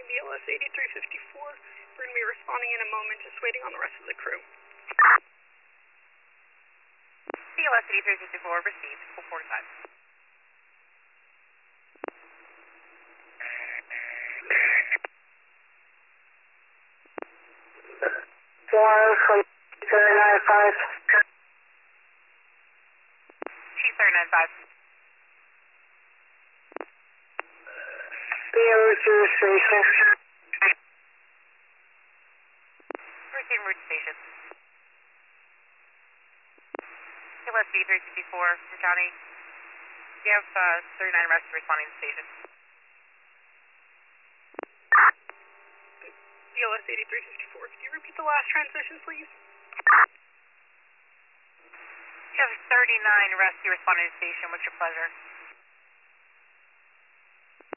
BLS 8354. We're going to be responding in a moment, just waiting on the rest of the crew. BLS 8354, received, 445. Chief 395. BLS station. Routine route station. BLS 8354 from County. We have 39 rescue responding to station. BLS 8354, could you repeat the last transmission, please? We have 39 rescue responding to station. What's your pleasure?